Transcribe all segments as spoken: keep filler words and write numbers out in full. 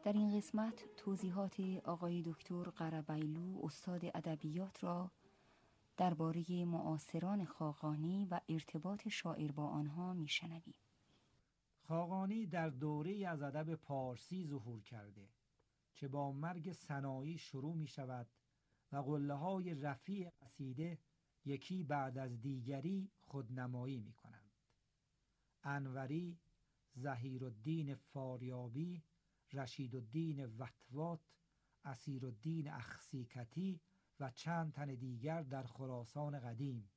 در این قسمت توضیحات آقای دکتر قربیلو استاد ادبیات را درباره معاصران خاقانی و ارتباط شاعر با آنها میشنویم. خاقانی در دوره‌ای از ادب پارسی ظهور کرده که با مرگ سنایی شروع می شود و قله‌های رفیع قصیده یکی بعد از دیگری خودنمایی می کنند. انوری، ظهیرالدین فاریابی، رشیدالدین وطوات، اسیرالدین اخسیکتی و چند تن دیگر در خراسان قدیم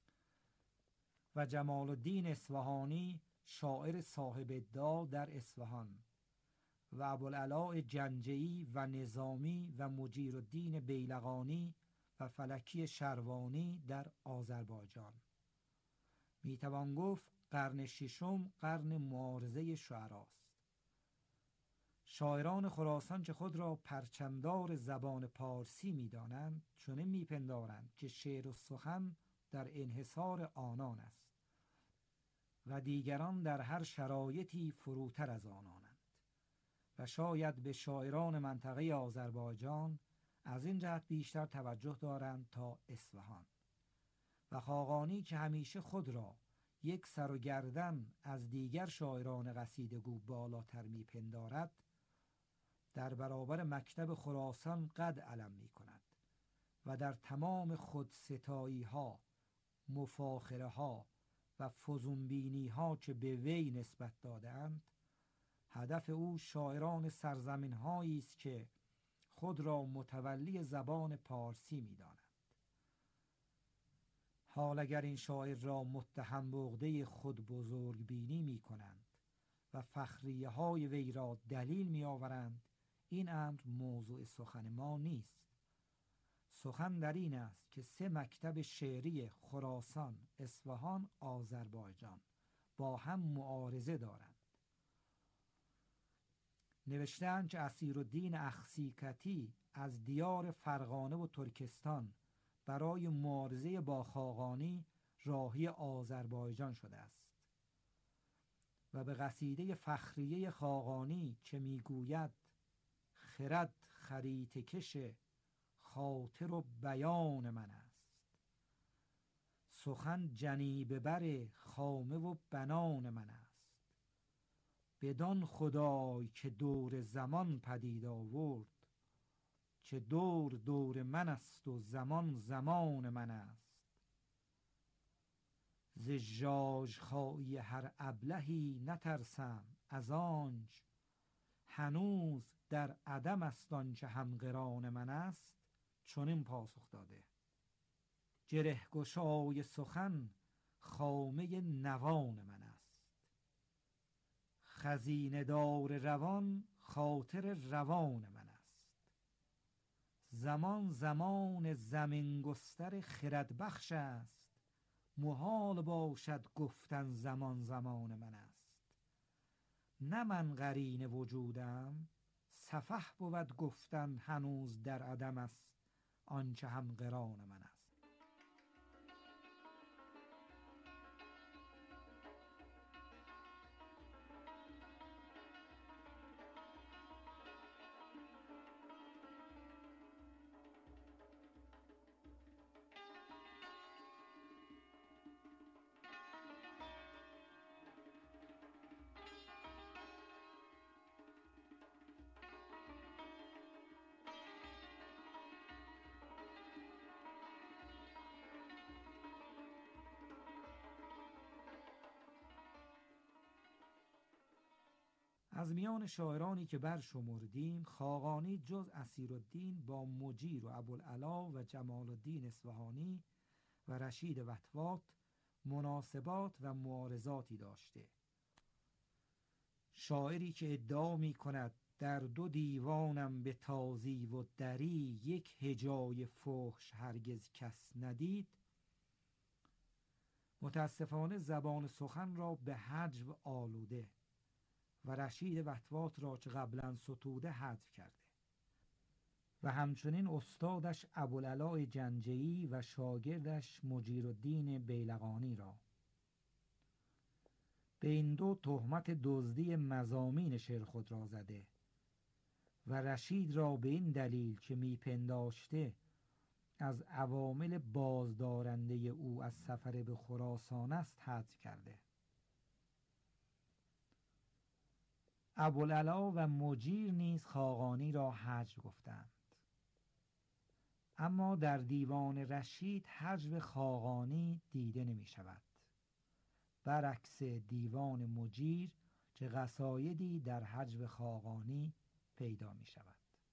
و جمال الدین اصفهانی شاعر صاحب ادعا در اصفهان و ابوالعلاء جنجعی و نظامی و مجیرالدین بیلقانی و فلکی شروانی در آذربایجان. میتوان گفت قرن ششم قرن معارضه شعراست. شاعران خراسان که خود را پرچمدار زبان پارسی می‌دانند چنین می‌پندارند که شعر و سخن در انحصار آنان است و دیگران در هر شرایطی فروتر از آنانند و شاید به شاعران منطقه آذربایجان از این جهت بیشتر توجه دارند تا اصفهان. و خاقانی که همیشه خود را یک سر و گردن از دیگر شاعران قصیده‌گو بالاتر می‌پندارد، در برابر مکتب خراسان قد علم می کند و در تمام خودستایی ها، مفاخره ها و فزونبینی ها که به وی نسبت دادند، هدف او شاعران سرزمین هایی است که خود را متولی زبان پارسی می دانند. حال اگر این شاعر را متهم به عقده خود بزرگ بینی می کنند و فخریه های وی را دلیل می آورند، این امر موضوع سخن ما نیست. سخن در این است که سه مکتب شعری خراسان، اصفهان، آذربایجان با هم معارضه دارند. نوشتند که اسیرالدین اخسیکتی از دیار فرغانه و ترکستان برای معارضه با خاقانی راهی آذربایجان شده است و به قصیده فخریه خاقانی که میگوید خرد خریطه کش خاطر و بیان من است، سخن جنیبه بر خامه و بنان من است، بدان خدای که دور زمان پدید آورد، که دور دور من است و زمان زمان من است، ز ژاژخایی هر ابلهی نترسم، از آنچ هنوز در عدم است آنچه همقران من است. چنین پاسخ داده: گره گشای سخن خامه نوان من است، خزینه دار روان خاطر روان من است، زمان زمان زمین گستر خرد بخش است، محال باشد گفتن زمان زمان من است. نه من قرین وجودم، سفه بود گفتن هنوز در عدم است آنچه هم قران من است. از میان شاعرانی که برشمردیم، خاقانی جز اسیرالدین با مجیر و ابوالعلا و جمال الدین اصفهانی و رشید وطوات مناسبات و معارضاتی داشته. شاعری که ادعا می کند در دو دیوانم به تازی و دری، یک هجای فحش هرگز کس ندید، متاسفانه زبان سخن را به هجو آلوده و رشید وطوات را که قبلا ستوده حذف کرده و همچنین استادش ابوالعلاء جنجعی و شاگردش مجیرالدین بیلقانی را. به این دو تهمت دزدی مضامین شعر خود را زده و رشید را به این دلیل که میپنداشته از عوامل بازدارنده او از سفر به خراسان است حذف کرده. ابوالعلا و مجیر نیز خاقانی را حجو گفتند، اما در دیوان رشید حجو خاقانی دیده نمی شود، برعکس دیوان مجیر که قصایدی در حجو خاقانی پیدا می شود.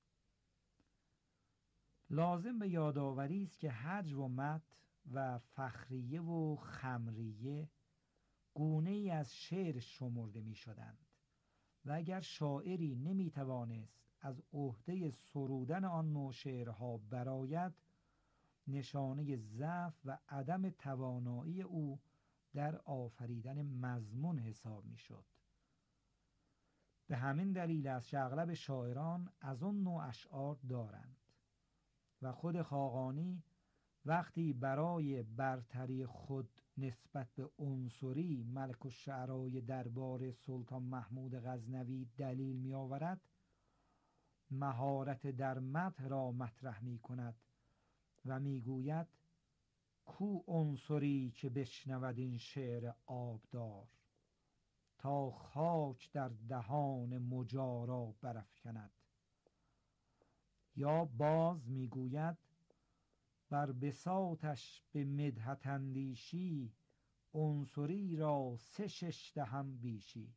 لازم به یادآوری است که حجو و مت و فخریه و خمریه گونه ای از شعر شمرده می شدند و اگر شاعری نمی توانست از عهده سرودن آن نوع شعرها برآید، نشانه ضعف و عدم توانایی او در آفریدن مضمون حساب می شد. به همین دلیل است که اغلب شاعران از آن نوع اشعار دارند و خود خاقانی وقتی برای برتری خود نسبت به عنصری ملک الشعرای دربار سلطان محمود غزنوی دلیل می آورد، مهارت در مدح را مطرح می کند و می گوید کو عنصری که بشنود این شعر آبدار، تا خاک در دهان مجارا برافکند. یا باز می گوید بر بساطش به مدحت اندیشی، عنصری را سه شش دهم بیشی.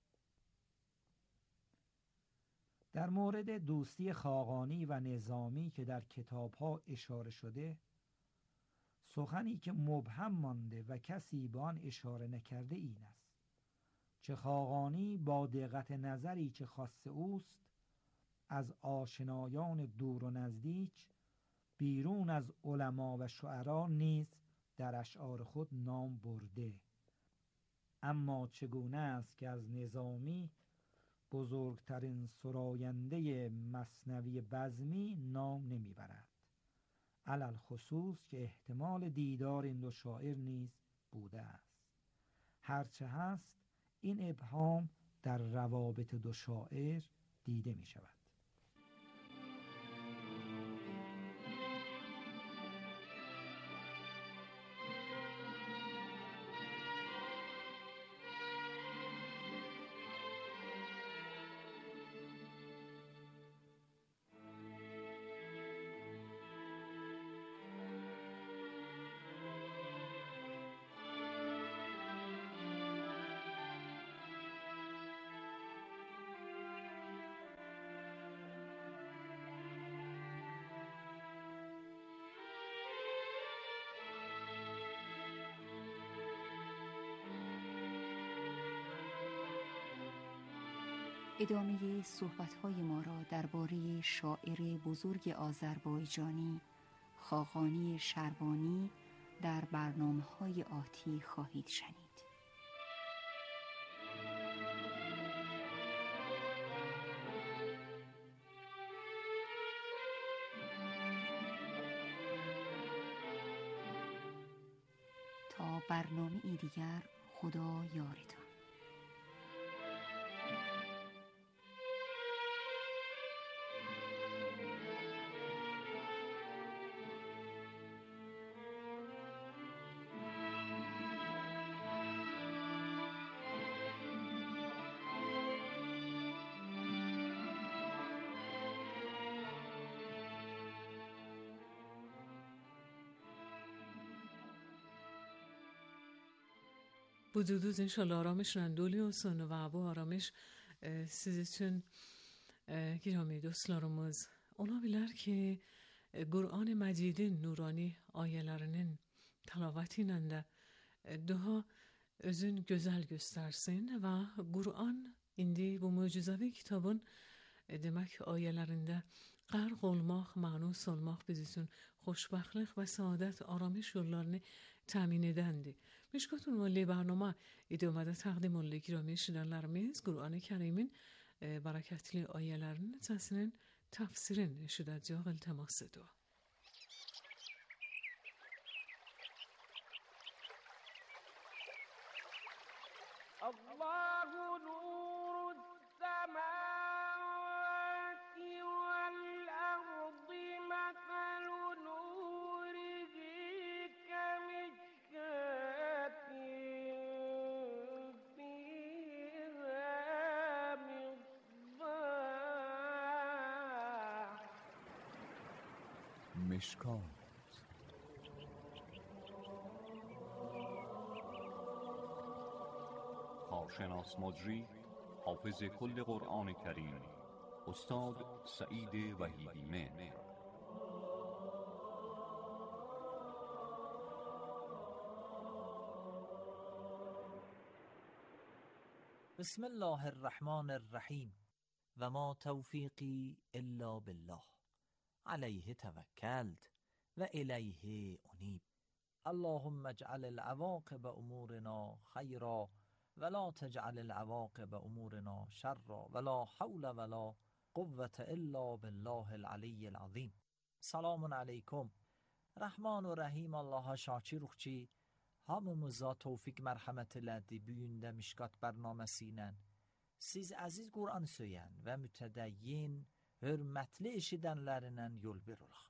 در مورد دوستی خاقانی و نظامی که در کتاب‌ها اشاره شده، سخنی که مبهم مانده و کسی به آن اشاره نکرده این است که خاقانی با دقت نظری که خاص اوست از آشنایان دور و نزدیک بیرون از علما و شعرا نیز در اشعار خود نام برده، اما چگونه است که از نظامی بزرگترین سراینده مثنوی بزمی نام نمیبرد، علل خصوص که احتمال دیدار این دو شاعر نیز بوده است. هرچه هست این ابهام در روابط دو شاعر دیده می شود. ادامه صحبت‌های ما را درباره شاعر بزرگ آذربایجانی خاقانی شربانی در برنامه‌های آتی خواهید شنید. تا برنامه دیگر، خدا یارتان. Bududuz inşallah aramış randoluyorsun ve bu aramış siz için girami dostlarımız olabilir ki Kur'an-ı Mecid'in nurani ayelerinin tilavetinde daha özün güzel göstersin ve Kur'an indi bu mucizevi kitabın demek ayelerinde غرق olmaq, manus olmaq biz üçün xoşbəxtlik və saadət aramış yollarını təmin edəndir. Müşkat ünvanlı برنامه idamada təqdim olunur giromi şidanlarımız Kur'an-ı Kerim'in bereketli ayelerini səsinin tafsirin şidəcək iltimas edir. Allahu nurus semâvâti مشکات. کارشناس مجری حافظ کل قرآن کریم استاد سعید وحیدی مهر. بسم الله الرحمن الرحیم و ما توفیقی الا بالله علیه توکلت و الیه انیب. اللهم اجعل العواقب امورنا خیرا ولا تجعل العواقب امورنا شرا ولا حول ولا قوة الا بالله العلی العظیم. Selamun aleyküm. Rəhman və Rəhim Allaha şakirük ki, hamımıza tevfik mərhəmət elədi bu gün də Mişkat bərnaməsi ilə. Siz əziz Qur'an söyən və mütədəyyin, hörmətli eşidənlərindən yol verirək.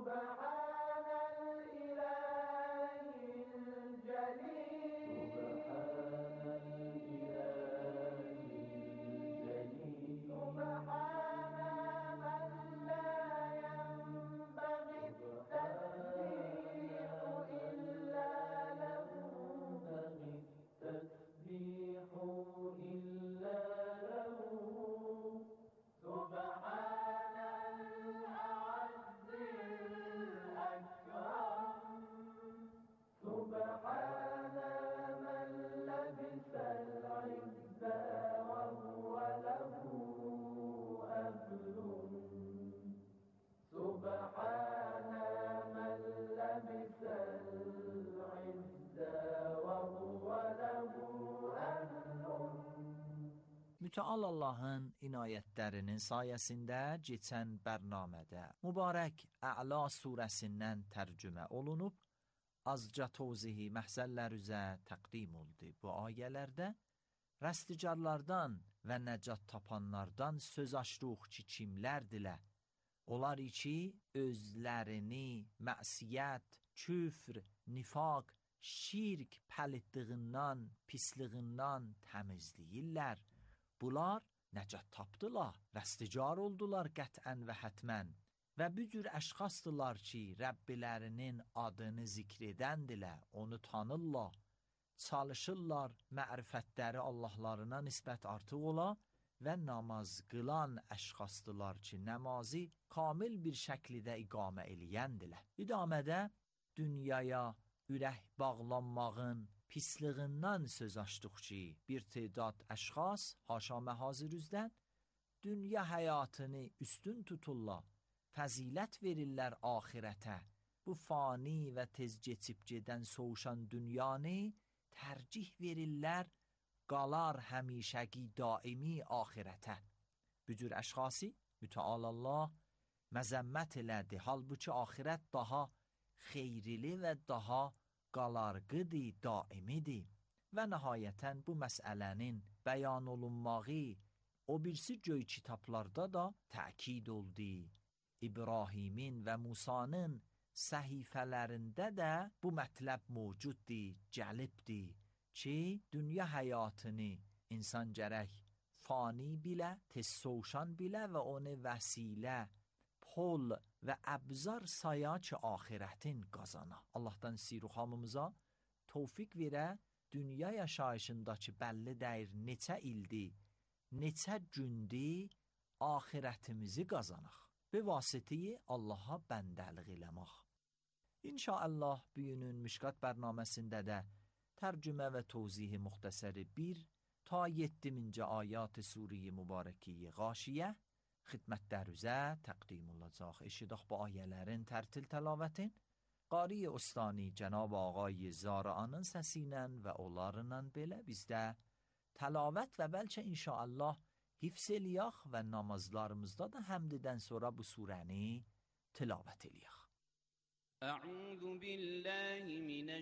Mütəal Allahın inayətlərinin sayəsində keçən bərnamədə mübarək Ə'la surəsindən tərcümə olunub, azca tövzihi məhzəllər üzə təqdim oldu. Bu ayələrdə rəsticarlardan və nəcat tapanlardan söz açdıq ki, kimlərdirlər? Onlar ki, özlərini məsiyyət, küfr, nifaq, şirk pəlitliğindən, pisliğindən təmizləyirlər. Bunlar nəcat tapdılar, rəsticar oldular qətən və hətmən və bu cür əşxasdılar ki, Rəbbilərinin adını zikr edəndilər, onu tanırlar, çalışırlar, mərifətləri Allahlarına nisbət artıq ola və namaz qılan əşxasdılar ki, namazı kamil bir şəkildə iqamə eləyəndilər. İdamədə dünyaya ürək bağlanmağın pisliğindən söz açdıq ki, bir tədad əşxas, haşa məhazir üzdən, dünya həyatını üstün tuturlar, fəzilət verirlər axirətə, bu fani və tez keçib gedən soğuşan dünyanı tərcih verirlər, qalar həmişəki daimi axirətə. Bu cür əşxası mütəal Allah məzəmmət elədi, halbuki axirət daha xeyrili və daha qalarqıdır, daimidir və nəhayətən bu məsələnin bəyan olunmağı o birisi göy kitablarda da təkid oldu. İbrahimin və Musanın səhifələrində də bu mətləb mövcuddur, gəlibdir ki, dünya həyatını insan gərək fani bilə, tez soğuşan bilə və onu vəsilə, pol və əbzar saya ki, axirətin qazana. Allahdan istəyirik hamımıza tövfik verə, dünya yaşayışındakı bəlli dəyir neçə ildir, neçə gündür axirətimizi qazanaq. Bu vasitəyi Allaha bəndəlik eləmək. İnşallah bugünün Mişkat bərnaməsində də tərcümə və tövzihi müxtəsəri bir ta yeddiminci ayat Sure-i MübarəkiĞaşiyə xidmətlər üzə təqdim olacaq. Eşidək bu ayələrin tərtil təlamətin qari ustani Cənab Ağay Zarəanın səsi ilə və onlarla belə bizdə təlavət və bəlkə inşallah hifz eləyək və namazlarımızda da həmdidən sonra bu surəni tilavət eləyək. Ə'udhu billahi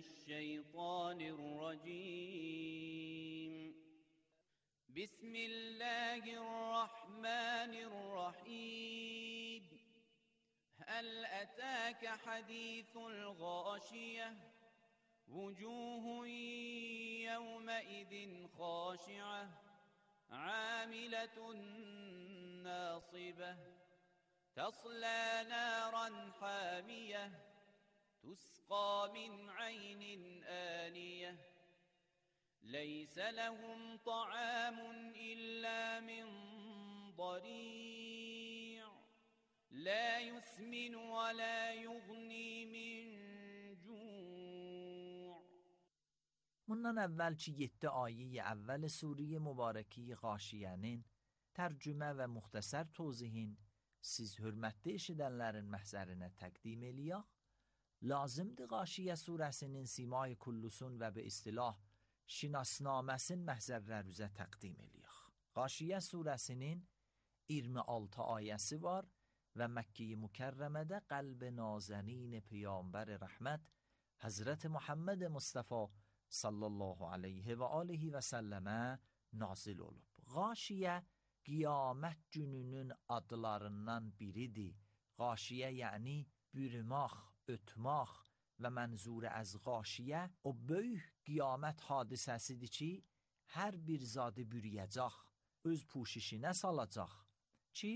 minəşşeytanirracim. بسم الله الرحمن الرحيم. هل أتاك حديث الغاشية وجوه يومئذ خاشعة عاملة ناصبة تصلى نارا حامية تسقى من عين آنية ليس لهم طعام إلا من ضريع لا يسمن ولا يغني من جوع. Bundan əvvəlki yeddi ayə əvvəl suriyə mübarəki Qaşiyənin tərcümə və müxtəsər tozihin siz hörmətli eşidənlərin məhzərinə təqdim eləyək. Lazımdır Qaşiyə surəsinin simay kullusun və bi istilah şinasnaməsin məhzərlər üzə təqdim eləyək. Qaşiyə surəsinin iyirmi altı ayəsi var və Məkkə-i Mükərrəmədə qəlb nazənin Peyğəmbər rəhmət Həzrət Muhammed Mustafa sallallahu aleyhi və alihi və səlləmə nazil olub. Qaşiyə qiyamət gününün adlarından biridir. Qaşiyə yəni bürümaq, ötmaq və mənzur az qaşiyə o böyük qiyamət hadisəsidir ki, hər bir zadı bürüyəcək, öz puşişinə salacaq ki,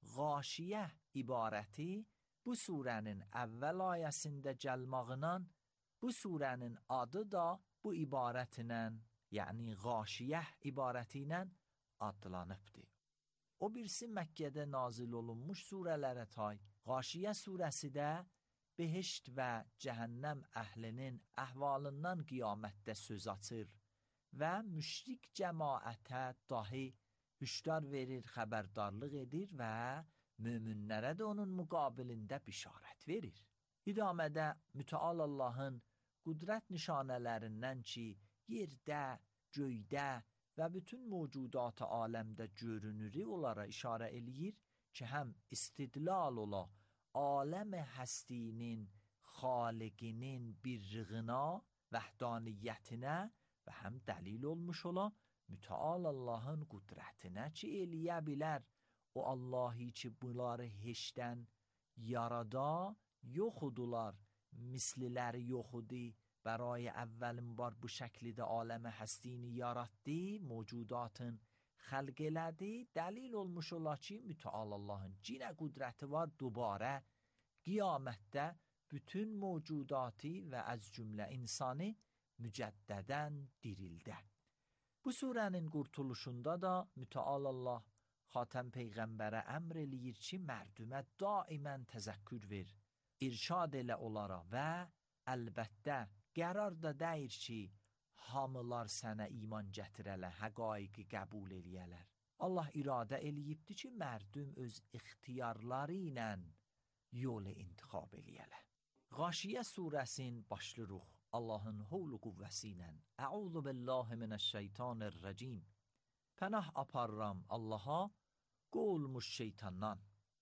qaşiyə ibarəti bu surənin əvvəl ayəsində gəlmağından bu surənin adı da bu ibarətlə, yəni qaşiyə ibarəti ilə adlanıbdır. O birisi Məkkədə nazil olunmuş surələrə tay. Qaşiyə surəsi də behişt və cəhənnəm əhlinin əhvalından qiyamətdə söz açır və müşrik cəmaətə dahi hüşdar verir, xəbərdarlıq edir və möminlərə də onun müqabilində bişarət verir. İdamədə mütəal Allahın qudrət nişanələrindən ki, yerdə, göydə və bütün mövcudat aləmdə görünürü onlara işarə eləyir ki, həm istidlal ola aləm həstinin, xaliqinin birrığına, vəhdaniyyətinə və həm dəlil olmuş ola mütəal Allahın qudrətinə ki, eləyə bilər o Allahi ki, bunları heçdən yarada, yoxudular, misliləri yoxudi, برای اولین بار bu şəkildə aləmə həstini yaratdı, mövcudatın xəlq elədi, dəlil olmuş ola ki, mütəal Allahın cinə qudrəti var, dubarə qiyamətdə bütün mövcudatı və az cümlə insanı mücəddədən dirildə. Bu surənin qurtuluşunda da mütəal Allah Xatəm Peyğəmbərə əmr eləyir ki, mərdümə daimən təzəkkür ver, irşad elə onlara və əlbəttə qərar da dəyir ki, hamılar sənə iman gətirələ, həqaiqi qəbul eləyələr. Allah iradə eləyibdir ki, mərdüm öz ixtiyarları ilə yolu intixab eləyələ. Qaşiyə surəsin başlayırıq Allahın havlu qüvvəsi ilə. Əuzu billahi minəşşeytanirracim. Pənah aparıram Allaha qolmuş şeytandan.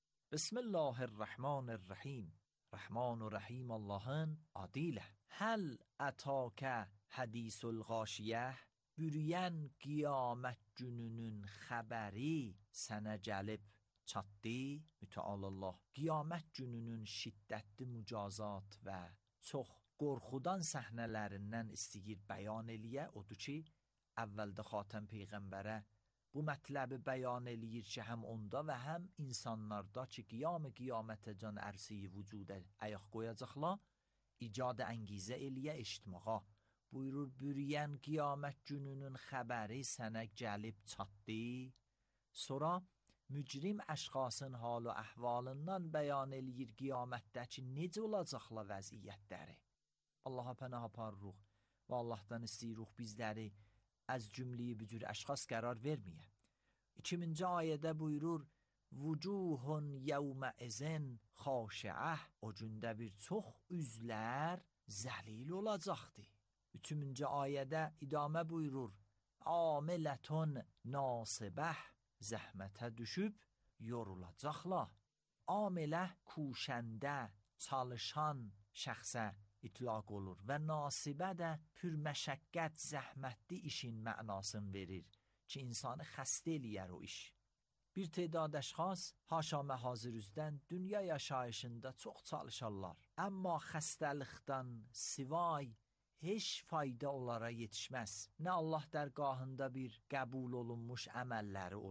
Bismillahirrahmanirrahim. Rəhman və Rəhim Allahın adı ilə. Həl ətəkə hədisul qaşiyyə, bürüyən qiyamət gününün xəbəri sənə gəlib çatdı. Mütəal Allah qiyamət gününün şiddətli mücazat və çox qorxudan səhnələrindən istəyir bəyan eləyə. Odur ki, əvvəldə Xatəm Peyğəmbərə bu mətləbi bəyan eləyir ki, həm onda və həm insanlarda ki, qiyam-ı qiyamətə can ərsi-i vücudə ayaq qoyacaqlar, icad əngizə eləyə eşitmağa. Buyurur, bürüyən qiyamət gününün xəbəri sənə gəlib çatdı. Sonra mücrim əşxasın hal və əhvalından bəyan eləyir qiyamətdə ki, necə olacaqla vəziyyətləri. Allaha pənah aparırıq və Allahdan istəyirik bizləri az cümləyi bu cür əşxas qərar verməyə. ikinci ayədə buyurur, vücuhun yevmə izin xaşiəh, o gündə bir çox üzlər zəlil olacaqdır. üçüncü ayədə idamə buyurur, amilətun nasibəh, zəhmətə düşüb yorulacaqlar. Amilə kuşəndə, çalışan şəxsə itlaq olur və nasibə də pürməşəqqət, zəhmətli işin mənasını verir ki, insanı xəstə eləyər o iş. Bir tədad əşxas haşa məhazir üzdən dünya yaşayışında çox çalışarlar. Amma xəstəlikdən sivay heç fayda onlara yetişməz. Nə Allah dərgahında bir qəbul olunmuş əməlləri olar,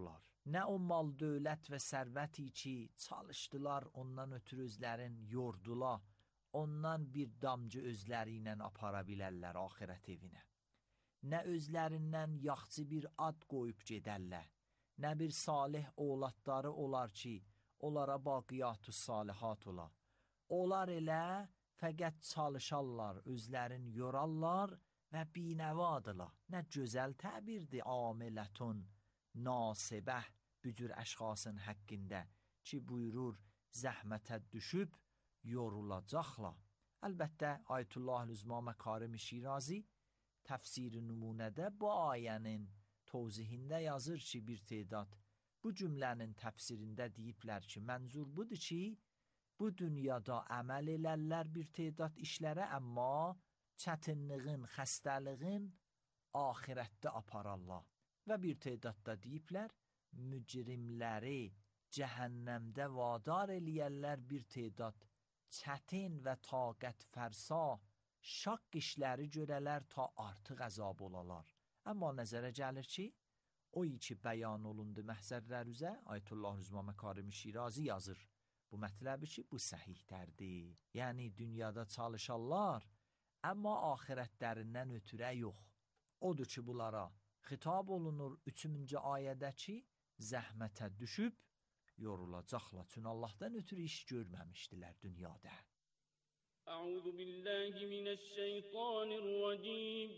Nə o mal, dövlət və sərvəti ki, çalışdılar, ondan ötürü özlərin yordular, ondan bir damcı özləri ilə apara bilərlər axirət evinə. Nə özlərindən yaxçı bir ad qoyub gedərlər, nə bir salih oğlatları olar ki, onlara baqiyatü salihat ola. Onlar elə fəqət çalışarlar, özlərin yorarlar və binəvadılar. Nə gözəl təbirdir amilətun nasibəh bu cür əşxasın həqqində ki, buyurur zəhmətə düşüb yorulacaqlar. Əlbəttə, Ayətullah Üzma Məkarim-i Şirazi təfsir-i nümunədə bu ayənin tozihində yazır ki, bir tedad bu cümlənin təfsirində deyiblər ki, mənzur budur ki, bu dünyada əməl elərlər bir tedad işlərə, amma çətinliğin, xəstəliğin ahirətdə apararlar. Və bir tedadda deyiblər, mücrimləri cəhənnəmdə vadar eləyərlər bir tedad çətin və taqət fərsa şaq işləri görələr ta artıq əzab olalar. Amma nəzərə gəlir ki, o ki bəyan olundu məhzərlər üzə, Ayətullah Üzma Məkarim-i Şirazi yazır. Bu mətləbi ki, bu səhihlərdir. Yəni, dünyada çalışarlar, amma ahirətlərindən ötürə yox. Odur ki, bunlara xitab olunur üçüncü ayədə ki, zəhmətə düşüb yorulacaqlar. Çünki Allahdan ötürü iş görməmişdilər dünyada. Əuzu billahi minəşşeytanirracim.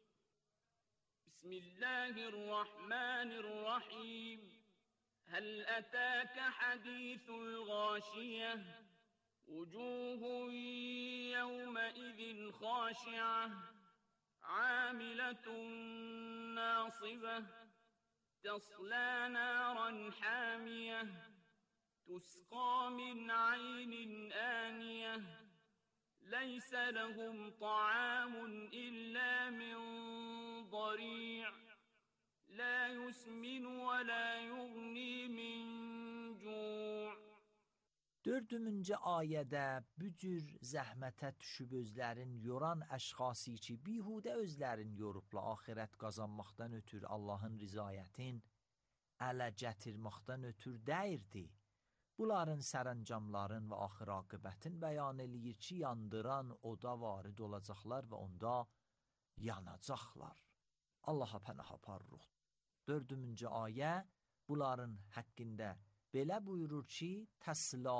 Bismillahirrahmanirrahim. Həl ətəkə hadithul gâşiyyə. Vucuhun yevməizin xâşi'ə. Amiletun nâsibə. Təslâ nâran hâmiyyə. تسقى من عين آنية ليس لهم طعام إلا من ضريع لا يسمن ولا يغني من جوع. Dördümüncü ayədə bu cür zəhmətə düşüb özlərin yoran əşxası ki, bihudə özlərin yorubla axirət qazanmaqdan ötür Allahın rizayətin ələ gətirməkdən ötür dəyirdi. Bunların sərəncamların və axır aqibətin bəyan eləyir ki, yandıran oda varid olacaqlar və onda yanacaqlar. Allaha pənah aparırıq. Dördümüncü ayə bunların həqqində belə buyurur ki, təsla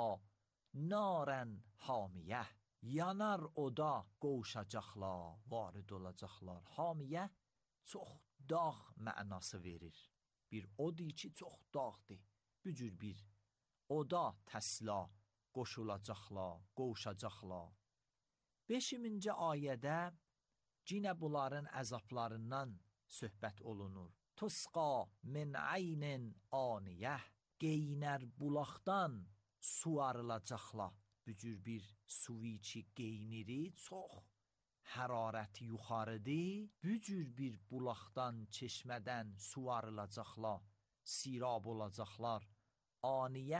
narən hamiyə, yanar oda qovuşacaqlar, varid olacaqlar. Hamiyə çox dağ mənası verir. Bir odi ki, çox dağdır. Bu cür bir oda təsla qoşulacaqlar, qovuşacaqlar. Beşinci ayədə yenə bunların əzablarından söhbət olunur. Tusqa min aynin aniyyə, qeynər bulaqdan su arılacaqlar. Bu cür bir suvi ki qeyniri çox hərarəti yuxarıdır. Bu cür bir bulaqdan, çeşmədən su arılacaqlar, sirab olacaqlar. Aniyə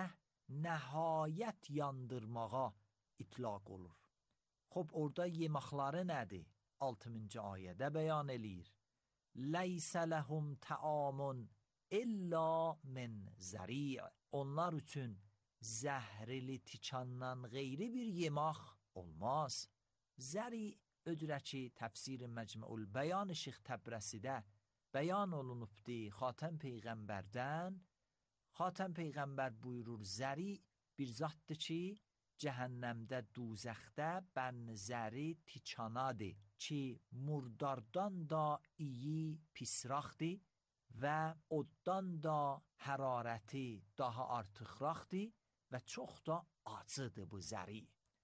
nəhayət yandırmağa itlaq olur. Xob, orada yeməkləri nədir? altıncı ayədə bəyan eləyir. Leysə ləhum təamun illa min zəri'. Onlar üçün zəhrili tikandan qeyri bir yemək olmaz. Zəri' ödürə ki, təfsir-i Məcmu'ul Bəyan Şeyx Təbrəsidə bəyan olunubdur Xatəm Peyğəmbərdən. Xatəm Peyğəmbər buyurur, zəri bir zatdır ki, cəhənnəmdə, duzəxdə bənzəri tikanadır ki, murdardan da iyi pisraxdır və oddan da hərarəti daha artıqraqdır və çox da acıdır bu zəri.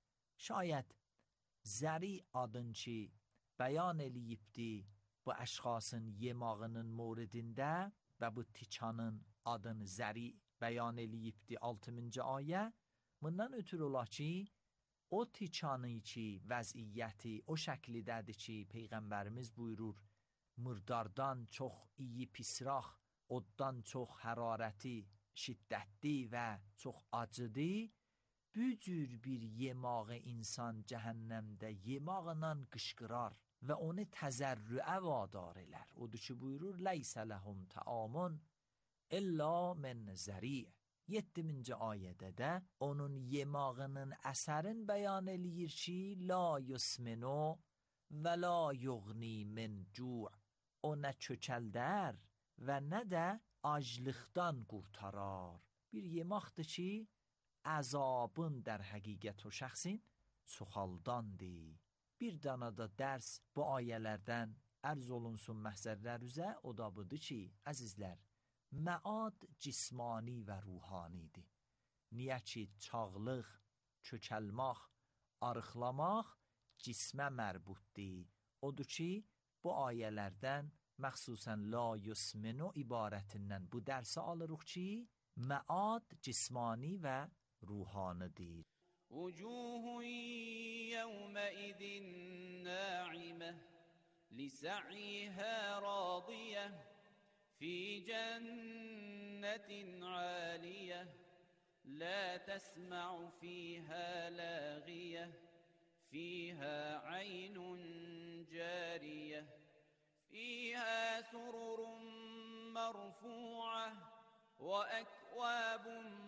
Şayət zəri adın ki, bəyan eləyibdir bu əşxasın yemağının mouridində və bu tikanın adını zəri bəyan eləyibdir altıncı ayə. Bundan ötürü ola ki, o tikanı ki, vəziyyəti o şəklidədir ki, Peyğəmbərimiz buyurur, mırdardan çox iyi pisrax, oddan çox hərarəti şiddətli və çox acıdır. Bu cür bir yemağı insan cəhənnəmdə yemağla qışqırar və onu təzərrüə vadar elər. Odur ki, buyurur, leysə ləhum təamun İlla min zəri'. yeddiminci ayədə də onun yemağının əsərin bəyan eləyir ki, la yusminu və la yughni min cu'. O nə çökəldər və nə də aclıqdan qurtarar. Bir yemaqdır ki, əzabın dər həqiqət o şəxsin çoxaldandı. Bir dana da dərs bu ayələrdən ərz olunsun məhzərlər üzə, o da budur ki, əzizlər, məad cismani və ruhanidir. Niyə ki, çağlıq, kökəlmaq, arıqlamaq cismə mərbutdir. Odur ki, bu ayələrdən məxsusən la yusminu ibarətindən bu dərsi alırıq ki, məad cismani və ruhanidir. وجوه يومئذ ناعمة لسعيها راضية في جنة عالية لا تسمع فيها لاغية فيها عين جارية فيها سرر مرفوعة وأكواب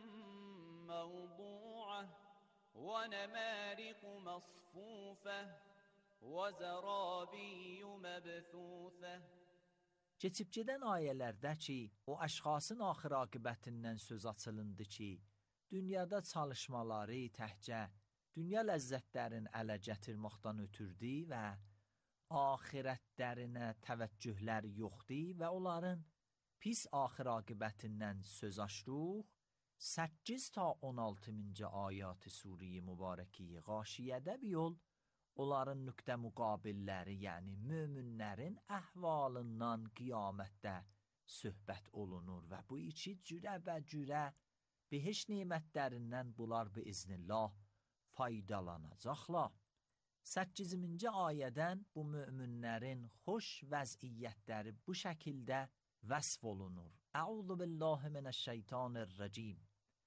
موضوعة ونمارق مصفوفة وزرابي مبثوثة. Keçib gedən ayələrdə ki, o əşxasın axır aqibətindən söz açılındı ki, dünyada çalışmaları təhcə dünya ləzzətlərin ələ gətirməkdən ötürdü və axirətlərinə təvəccühləri yoxdur və onların pis axır aqibətindən söz açdıq. səkkiz ta on altıncı ayat-ı Suriye mübarəkiĞaşiyədə bir yol onların nöqtə müqabilləri, yəni möminlərin əhvalından qiyamətdə söhbət olunur və bu iki cürə və cürə behiş nemətlərindən bunlar bi iznillah faydalanacaqlar. səkkizinci ayədən bu möminlərin xoş vəziyyətləri bu şəkildə vəsf olunur. Əuzu billahi minəşşeytanirracim.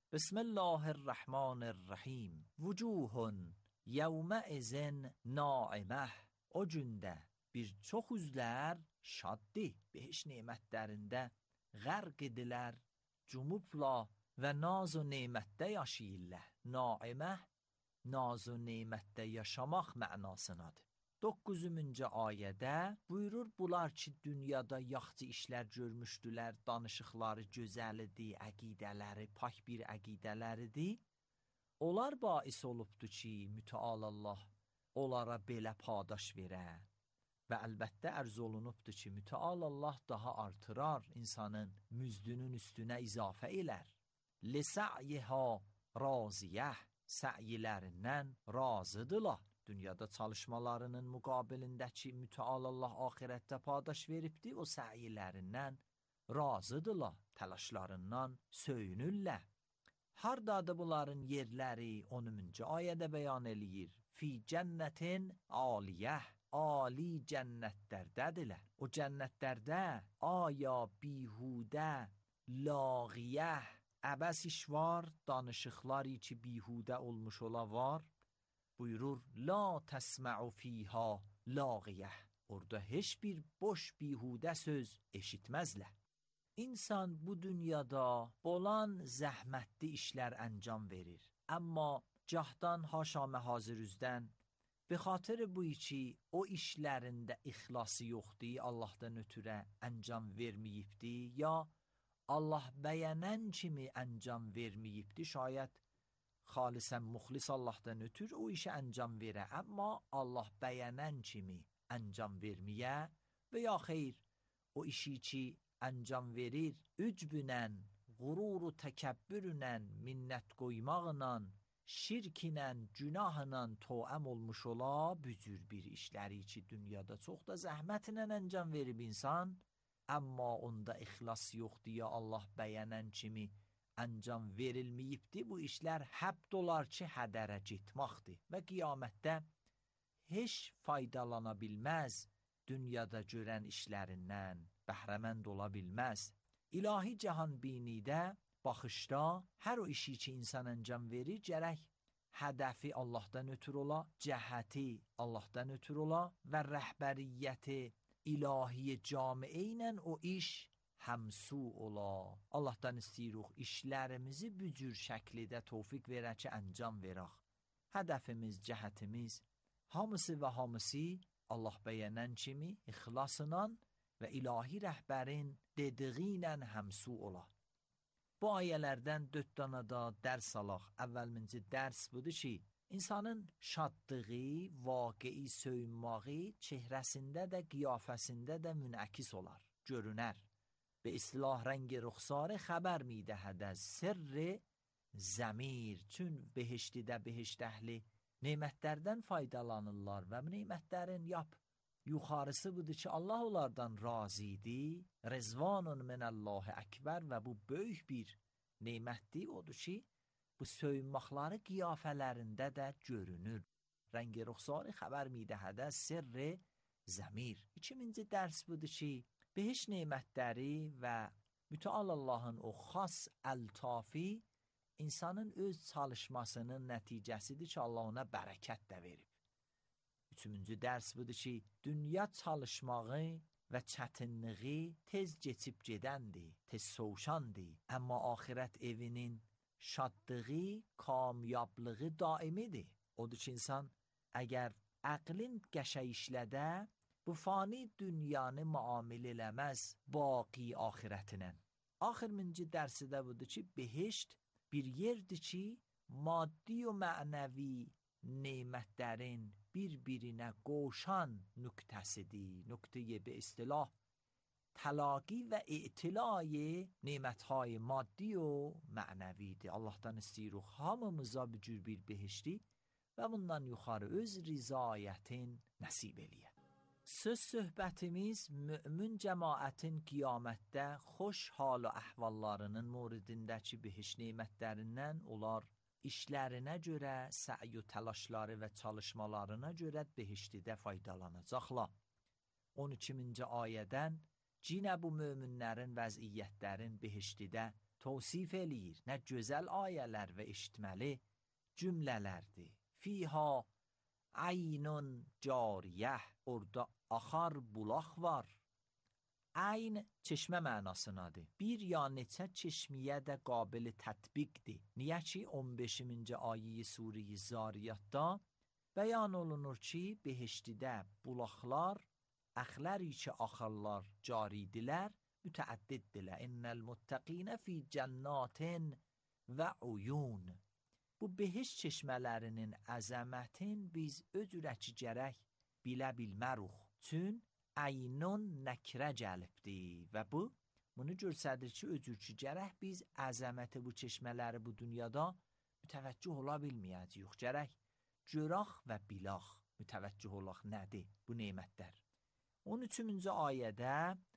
Bismillahirrahmanirrahim. Vucuhun yevməizin naimeh. O gündə bir çox üzlər şaddi, behiş nemətlərində qərq edilər, cumubla və naz و nemətdə yaşayırlar. Naimeh, naz و nemətdə yaşamaq mənasınadır. doqquzuncu ayədə buyurur, bunlar ki, dünyada yaxşı işlər görmüşdülər, danışıqları gözəl idi, əqidələri, pak bir əqidələridir. Onlar bais olubdu ki, mütəal Allah onlara belə padaş verə və əlbəttə ərz olunubdu ki, mütəal Allah daha artırar, insanın müzdünün üstünə izafə elər. Lisa'yiha raziyəh, səyilərindən razıdırlar. Dünyada çalışmalarının müqabilindəki mütəal Allah axirətdə padaş veribdi, o səyilərindən razıdırlar, təlaşlarından söyünürlər. Hardadır bunların yerləri? onuncu ayədə bəyan eləyir. Fi cənnətin aliyəh, ali cənnətlərdədirlər. O cənnətlərdə aya bihudə, lağiyəh, əbəs iş var, danışıqları ki bihudə olmuş ola var. Buyurur, la təsmə'u fiyha lağiyəh. Orada heç bir boş bihudə söz eşitməzlər. İnsan bu dünyada olan zəhmətli işlər əncam verir. Amma cahdan haşa məhazirüzdən be xatır bu ki, o işlərində ixlası yoxdur, Allahdan ötürə əncam verməyibdi, ya Allah bəyənən kimi əncam verməyibdi, şayət xalisən muxlis Allahdan ötür o işi əncam verə, amma Allah bəyənən kimi əncam verməyə və ya xeyr, o işi ki əncam verir, ücbünən, qururu təkəbbürünən, minnət qoymaqla, şirkinlə, günahla toəm olmuş ola, büzür bir işləri ki dünyada çox da zəhmətlə əncam verib insan, amma onda ixlas yoxdur, ya Allah bəyənən kimi əncam verilməyibdi, bu işlər həbd olar ki, hədərə getməkdir və qiyamətdə heç faydalana bilməz, dünyada görən işlərindən bəhrəmənd ola bilməz. İlahi cəhanbinidə, baxışda, hər o işi ki insan əncam verir, gərək hədəfi Allahdan ötür ola, cəhəti Allahdan ötür ola və rəhbəriyyəti ilahi camiə ilə o iş həmsu ola. Allahdan istəyirik işlərimizi bu cür şəkildə tövfiq verə ki, əncam verək. Hədəfimiz, cəhətimiz hamısı və hamısı Allah bəyənən kimi ixlasla və ilahi rəhbərin dediyi ilə həmsu ola. Bu ayələrdən dörd dənə də dərs alaq. Əvvəlminci dərs budur ki, insanın şadlığı, vaqi'i söyünməyi çehrəsində də, qiyafəsində də münəkis olar, görünər. Be istilah rəngi rüxsarı xəbər midəhəd az sirri zəmir. Çün behiştidə behişt əhli nemətlərdən faydalanırlar və nemətlərin yap yuxarısı budur ki, Allah onlardan razıdır. Rizvanun minəllahi əkbər və bu böyük bir nemətdir. Odur ki, bu söyünməkləri qiyafələrində də görünür. Rəngi rüxsarı xəbər midəhəd az sirri zəmir. İkinci dərs budur ki, behiş nemətləri və mütəal Allahın o xas əltafi insanın öz çalışmasının nəticəsidir ki, Allah ona bərəkət də verib. Üçüncü dərs budur ki, dünya çalışmağı və çətinliği tez geçib gedəndir, tez soğuşandır. Amma axirət evinin şadlığı, kamyablığı daimidir. Odur ki, insan əgər əqlin qəşəy işlədə, bu fani dünyanı müamil eləməz baqi axirətinə. Axırıncı dərsi də budur ki, behişt bir yerdir ki, maddi və mənəvi nemətlərin bir-birinə qoşan nöqtəsidir. Nöqtəyə be istilah təlaqi və itilai nemətهای maddi və mənəvidir. Allahdan istəyirik hamımıza bu cür bir behişti və bundan yuxarı öz rizayətin nəsib eləyə. Söz söhbətimiz mümin cəmaətin qiyamətdə xoş hal və əhvallarının moridindəki behiş nemətlərindən olar işlərinə görə, səy və təlaşları və çalışmalarına görə behiştidə faydalanacaqlar. on ikinci ayədən cinə bu möminlərin vəziyyətlərin behiştidə tavsif eləyir. Nə gözəl ayələr və eşitməli cümlələrdir. Fiha aynun cariyeh, orada axar bulaq var. Ayn çeşmə mənasınadır. Bir ya neçə çeşmiyə də qabil tətbiqdir. Niyə ki on beşinci ayə Surə-i Zariyatda bəyan olunur ki, behiştidə bulaqlar, əxləri ki axarlar caridilər, mütəəddiddirlər. İnnəl muttəqinə fi cənnatin və uyun. Bu behiş çeşmələrinin əzəmətin biz öcürəki gərək bilə bilməruq. Çün aynun nəkrə gəlibdir və bu, bunu görsədir ki, öcür ki, gərək biz əzəməti bu çeşmələri bu dünyada mütəvəccüh ola bilməyəcəyik. Gərək görək və bilək, mütəvəccüh olaq nədir bu nemətlər. on üçüncü ayədə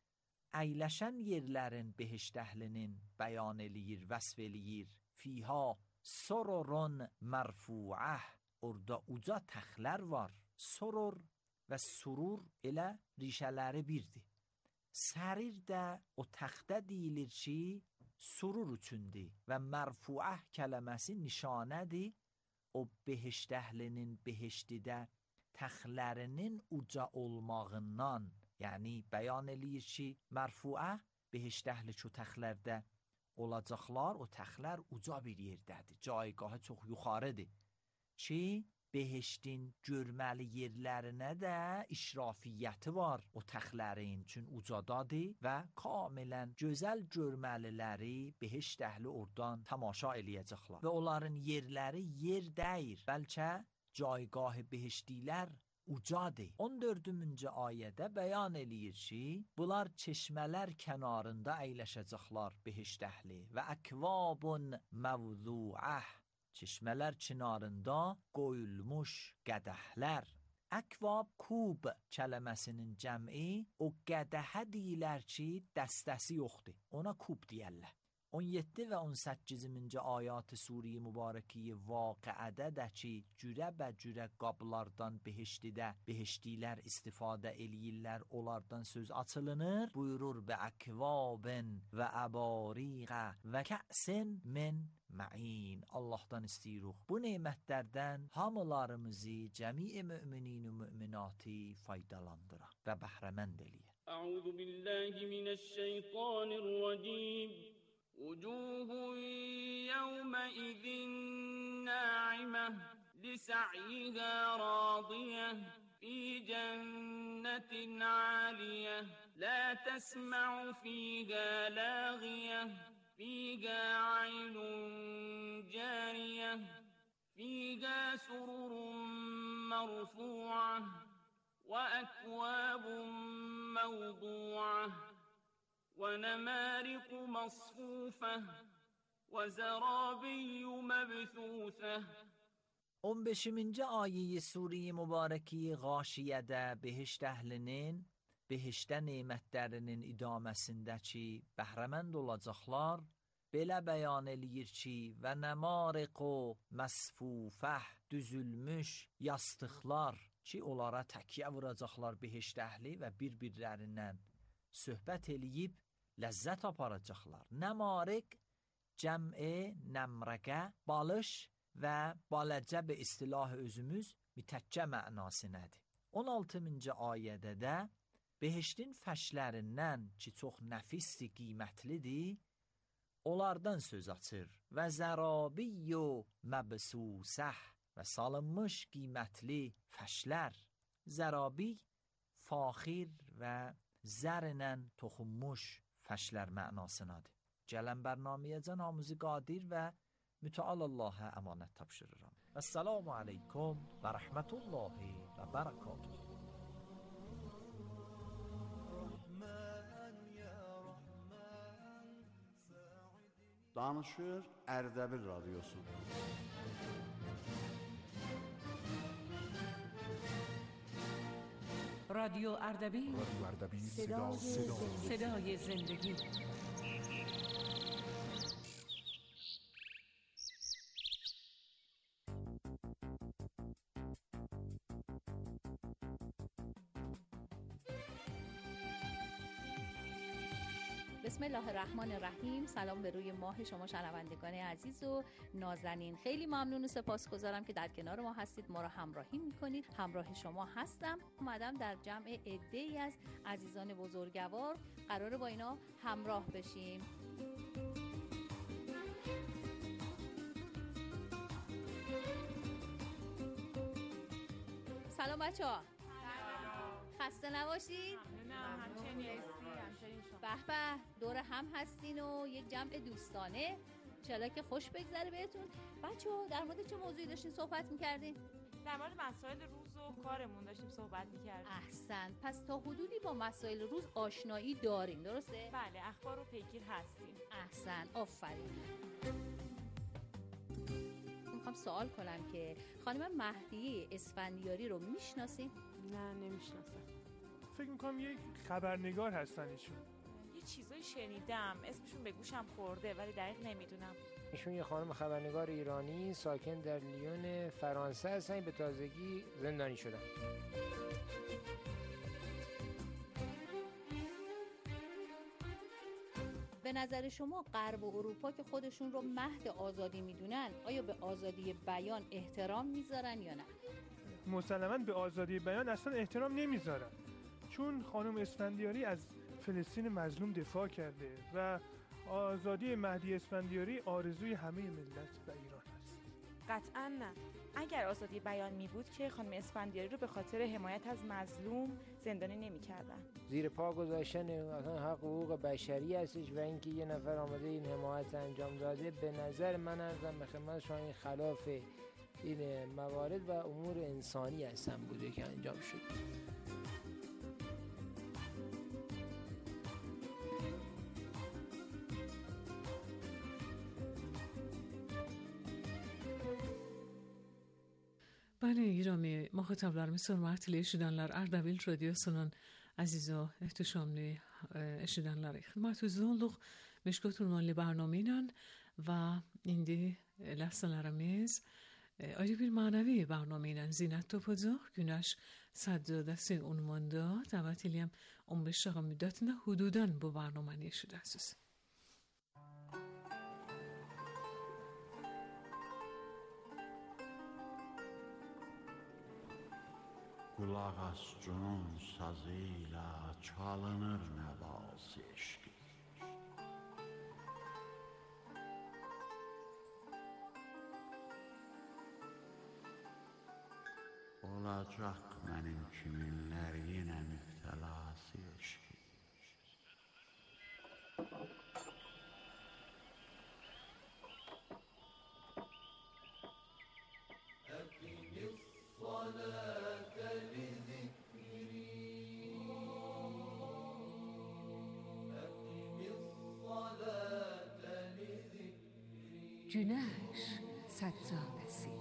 əyləşən yerlərin behişt əhlinin bəyan eləyir, vəsf eləyir. Fiha sororun mərfuəh, orada uca təxlər var. Soror və surur elə rişələri birdir. Sərir də o təxtə deyilir ki, surur üçündür və mərfuəh kələməsi nişanədir. O behişt əhlinin behiştidə təxlərinin uca olmağından, yəni bəyan eləyir ki, mərfuəh behişt əhli ki, o təxlərdə olacaqlar, o təxlər uca bir yerdədir, caygahı çox yuxarıdır ki, behiştin görməli yerlərinə də işrafiyyəti var o təxlərin, çün ucadadır və kamilən gözəl görməliləri behişt əhli oradan tamaşa eləyəcəklər və onların yerləri yer deyir, bəlkə caygahı behiştilər ucadır. on dördüncü ayədə bəyan eləyir ki, bunlar çeşmələr kənarında əyləşəcəklər behişt əhli və əkvabun məvzuəh, çeşmələr çinarında qoyulmuş qədəhlər. Əkvab kub kələməsinin cəmi o qədəhə deyilər ki, dəstəsi yoxdur. Ona kub deyərlər. on yeddi və on səkkizinci ayat-ı Suriye mübarəkiyə vaqiədə də ki, cürə bə cürə qablardan behiştidə behiştilər istifadə eləyirlər, onlardan söz açılınır. Buyurur bə əkvabin və əbariqə və kəsin min mə'in. Allahdan istəyirik bu nemətlərdən hamılarımızı, cəmi müminin və müminatı faydalandıraq və bəhrəmənd eləyək. اعوذ بالله من الشیطان الرجیم. وجوه یومئذ ناعمة لسعیها راضیة فی جنة عالیة لا تسمع فیها لاغیة فیها عین جاریة فیها سرر مرفوعة وأكواب موضوعة ونمارق مصفوفة وزرابي مبثوثة. on beşinci ayeyi Sure-i Mübarekeyi Gâşiye'de behişt əhlinin behiştə nemətlərinin idaməsindəki bəhrəmənd olacaqlar belə bəyan eləyir ki, və nəmariqu məsfufəh düzülmüş yastıqlar ki, onlara təkyə vuracaqlar behişt əhli və bir-birlərindən söhbət eləyib ləzzət aparacaqlar. Nəmariq cəm'i nəmrəqə balış və baləcə be istilah özümüz mütəkkə mənası nədir? on altıncı ayədə də behiştin fəşlərindən ki, çox nəfisli, qiymətlidir, onlardan söz açır. Və zərabiyyu məbsusəh və salınmış qiymətli fəşlər. Zərabi faxir və zərlə toxunmuş fəşlər mənasınadır. Gələn bərnaməyə Cənab-ı Qadir və mütəal Allah'a əmanət tapşırıram. Əssalamu aleykum və rəhmətullahi və bərəkatuhu. Danışır Ərdəbil Radyosu. رادیو اردبیل رادیو اردبیل صدای, صدای, صدای زندگی. بسم الله الرحمن الرحیم. سلام به روی ماه شما شنوندگان عزیز و نازنین. خیلی ممنون و سپاسگزارم که در کنار ما هستید، ما را همراهی میکنید. همراه شما هستم. اومدم در جمع عده‌ای از عزیزان بزرگوار قراره با اینا همراه بشیم. سلام بچه‌ها. خسته نباشید. نه همچنین. به به، دور هم هستین و یک جمع دوستانه. انشالله که خوش بگذره بهتون. بچه‌ها در مورد چه موضوعی داشتین صحبت می‌کردین؟ در مورد مسائل روز و کارمون داشتیم صحبت می‌کردیم. احسن. پس تا حدودی با مسائل روز آشنایی دارین، درسته؟ بله، اخبار رو پیگیر هستیم. احسن، آفرین. میخوام سوال کنم که خانم مهدیه اسفندیاری رو میشناسین؟ نه نمیشناسم. فکر میکنم یک خبرنگار هستن ایشون. یه چیزایی شنیدم، اسمشون به گوشم خورده ولی دقیق نمیدونم. ایشون یه خانم خبرنگار ایرانی ساکن در لیون فرانسه هستن، به تازگی زندانی شدن. به نظر شما غرب و اروپا که خودشون رو مهد آزادی میدونن، آیا به آزادی بیان احترام میذارن یا نه؟ مسلماً به آزادی بیان اصلا احترام نمیذارن، چون خانم اسفندیاری از فلسطین مظلوم دفاع کرده و آزادی مهدی اسفندیاری آرزوی همه ملت و ایران است. قطعاً نه. اگر آزادی بیان می بود که خانم اسفندیاری رو به خاطر حمایت از مظلوم زندانی نمی کردن. زیر پا گذاشتن اصلا حق حقوق بشری هستش و اینکه یه نفر آمده این حمایت انجام داده، به نظر من ارزم به خدمت شما این خلاف این موارد و امور انسانی هستن بوده که انجام شد. Bani girami muhatablarımız hürmetli eşidenler Ardabil Radyosu'nun aziz ve ihtişamlı eşidenleri. Hürmetli olduk. Meşgul olmanlı برنامه‌نان و indi ləhsələrimiz ayrı bir manevi برنامه ilə Zinət Topacaq. Günəş Səccadəsi unvanda dəvət eləyəm on beş dəqiqə müddətində hududan bu برنامəni eşidəsiniz. Qulaq as cunun sazı ilə çalınır nəvası eşqi. Olacaq mənim kiminlər yenə müftəlası eşqi. Günəş səccadəsi.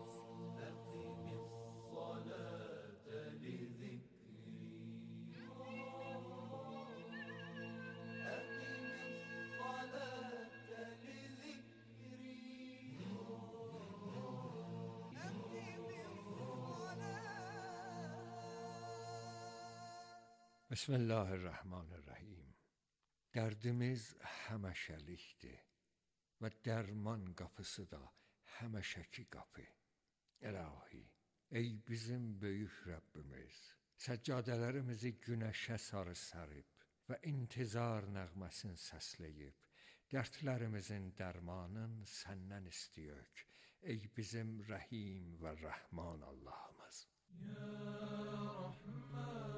بسم الله الرحمن الرحیم. Dərdimiz həməşəlikdir və dərman qapısı da həməşəki qapı. İlahi, ey bizim böyük Rəbbimiz, səccadələrimizi günəşə sarı sarıb və intizar nəğməsini səsləyib, dərdlərimizin dərmanın səndən istəyək, ey bizim Rəhim və Rəhman Allahımız. Ya Rəhman.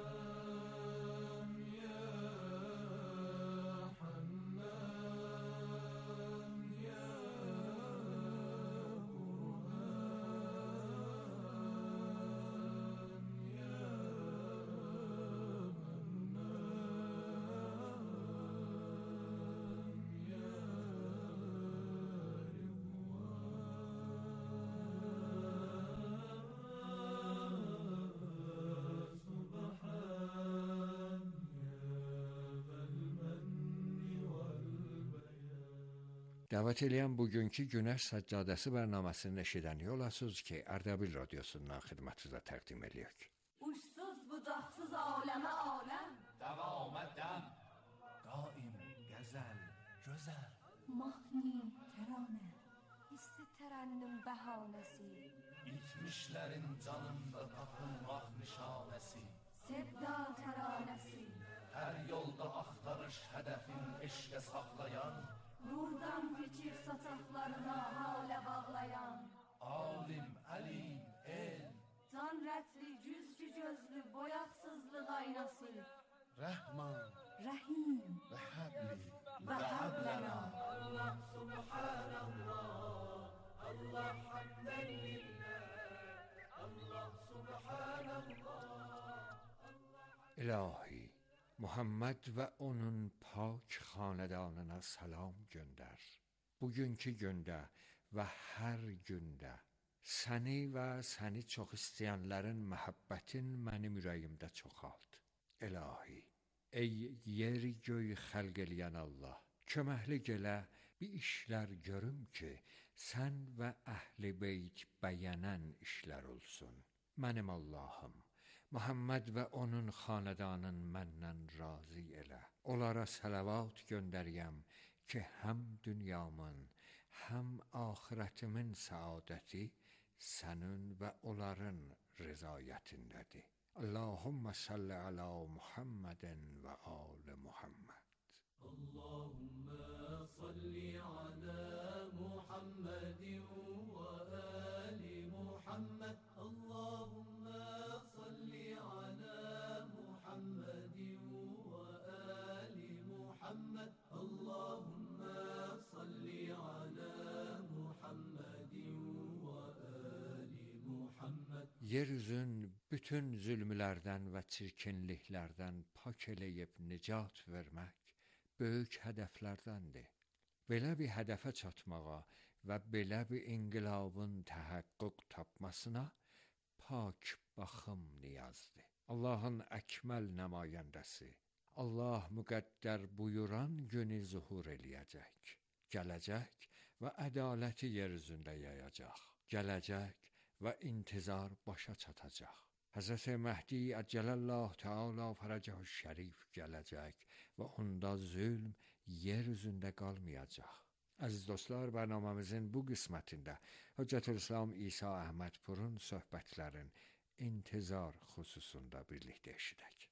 Dəvət eləyən bugünkü Günəş Səccadəsi bərnaməsinin eşidəni olasınız ki, Ərdəbil radiosundan xidmətinizə təqdim eləyək. Uçsuz bucaqsız aləmə aləm, davamə dəm, daim gəzəl, gözəl. Mahni təranə, hissi tərənnüm bəhanəsi, İtmişlərin canında tapınmaq nişanəsi, sevda təranəsi, hər yolda axtarış hədəfin eşqə saxlayan, nurdan fikir saçaqlarına halə bağlayan, alim, əlim, el, can rətli, güzgü gözlü, boyaqsızlıq aynası, Rəhman, Rəhim, və həbli, və həblənə. Allah subhanallah, Allah hamdən lillah, Allah subhanallah. İlahi, Muhammed və onun pak xanədanına salam göndər. Bugünkü gündə və hər gündə səni və səni çox istəyənlərin məhəbbətin mənim ürəyimdə çoxalt. İlahi, ey yer göy xəlq eləyən Allah, köməklik elə bir işlər görüm ki, sən və əhl-i beyt bəyənən işlər olsun. Mənim Allahım, Muhammed və onun xanədanın məndən razı elə. Onlara sələvat göndəriyəm ki, həm dünyamın, həm axirətimin səadəti sənin və onların rızayətindədir. Allahümmə salli alə Muhammedin və alə Muhammed. Allahümmə salli alə Muhammedin və alə Muhammed. Allahümmə salli alə Muhammedin və alə Muhammed. Allahümmə salli alə Muhammedin və alə Muhammed. Yeryüzün bütün zülmlərdən və çirkinliklərdən pak eləyib nicat vermək böyük hədəflərdəndir. Belə bir hədəfə çatmağa və belə bir inqilabın təhəqqüq tapmasına pak baxım niyazdır. Allahın əkməl nəmayəndəsi, Allah müqəddər buyuran günü zuhur eləyəcək, gələcək və ədaləti yer üzündə yayacaq, gələcək və intizar başa çatacaq. Həzrət Məhdi Əcələlləh Teala fərəcəh şərif gələcək və onda zülm yer üzündə qalmayacaq. Əziz dostlar, bərnaməmizin bu qismətində Hüccətülislam İsa Əhməd Purun söhbətlərin intizar xüsusunda birlikdə eşidək.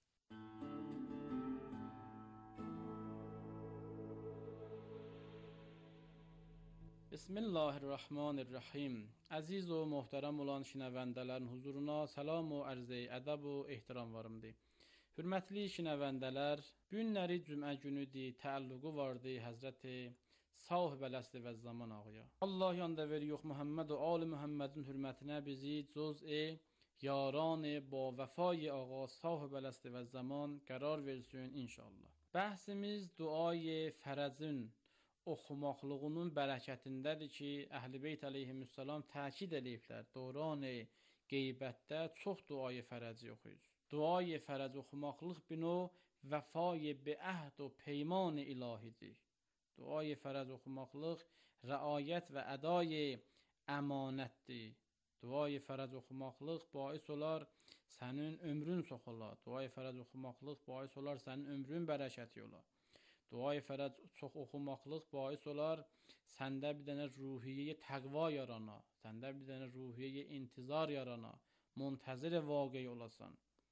بسم الله الرحمن الرحیم. Əziz و möhtərəm olan şinəvəndələrin huzuruna salam و عرض ədəb و ehtiram varımdır. Hürmətli şinəvəndələr, bu günləri cümə günüdür, təəlluqu vardı Həzrəti Sahib Əsr və Zaman ağaya. Allah yanda veriyor Muhammed و آل Muhammedin hürmətinə bizi cüz-i yaran با vəfای ağa Sahib Əsr və Zaman qərar versin inşallah. Bəhsimiz duayı fərəcin oxumaqlığının bərəkətindədir ki, Əhl-i Beyt əleyhissalam təkid ediblər. Dövrən qeybətdə çox duayı fərəci oxuyur. Duayı fərəc oxumaqlıq bino vəfay bi əhd və peyman ilahidir. Duayı fərəc oxumaqlıq rəayət və ədai əmanətdir. Duayı fərəc oxumaqlıq bais olar sənin ömrün çoxolar. Duayı fərəc oxumaqlıq bais olar sənin ömrün bərəkəti olar. Duayı fərəc çox oxumaqlıq bais olar səndə bir dənə ruhiyyə təqva yarana, səndə bir dənə ruhiyyə intizar yarana, muntəzir vaqi olasan.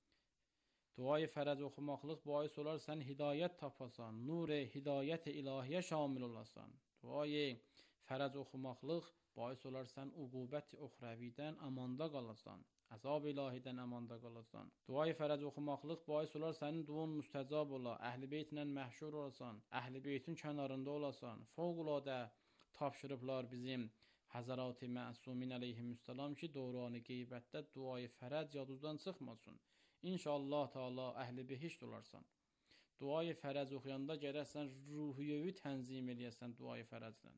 Duayı fərəc oxumaqlıq bais olar sən hidayət tapasan, nur-i hidayət ilahiyyə şamil olasan. Duayı fərəc oxumaqlıq bais olar sən uqubət uxrəvidən amanda qalasan. Əzab ilahidən amanda qalasan. Duayı fərəc oxumaqlıq bais olar sənin duun müstəcab ola, Əhl-i Beytlə məhşur olasan, Əhl-i Beytin kənarında olasan. Fövqüladə tapşırıblar bizim Həzərat-ı Məsumin əleyhissalam ki, dövrani qeybətdə duayı fərəc yadınızdan çıxmasın. İnşallah Teala Əhl-i Behişt olarsan. Duayı fərəc oxuyanda gərəksən ruhiyyəvi tənzim eləyəsən duayı fərəclə.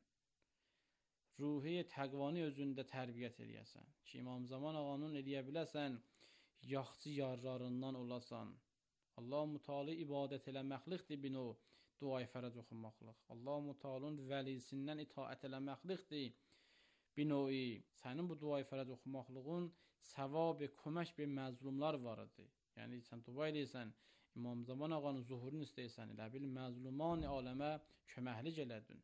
Ruhi təqvanı özündə tərbiyyət eləyəsən. Ki, İmam Zaman ağanın eləyə biləsən, yaxçı yarlarından olasan. Allah-u Teala ibadət eləməklikdir bino duayı fərəc oxumaqlıq. Allah-u Teala'nın vəlisindən itaət eləməklikdir binoi. Sənin bu duayı fərəc oxumaqlığın səvab-ı kömək bir məzlumlar varıdır. Yəni, sən dua eləyəsən, İmam Zaman ağanın zuhurunu istəyəsən, elə bil məzluman aləmə köməklik elədin.